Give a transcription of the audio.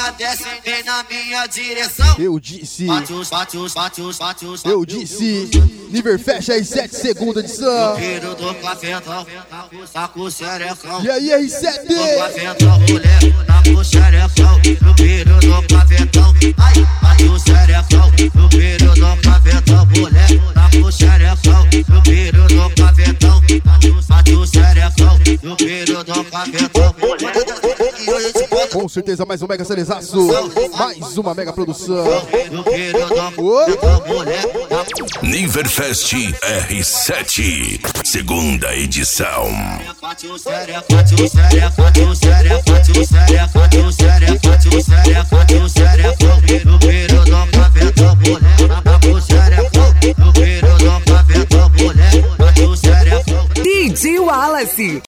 novinha desce, vem na minha direção. Eu disse. Bate os. Eu disse. Niverfest aí, 7, segunda edição. No piro do cafetão, tá com o xerecão. E aí, R7? No cafetão, mulher, tá com o xerecão. No piro do cafetão, ai, bate o xerecão. No piro do cafetão, mulher, tá com o xerecão. No piro do cafetão, bate o xerecão. No piro do cafetão, mulher. Com certeza, mais um mega serizaço. Mais uma mega produção. Niverfest R7, segunda edição. DJ Wallace.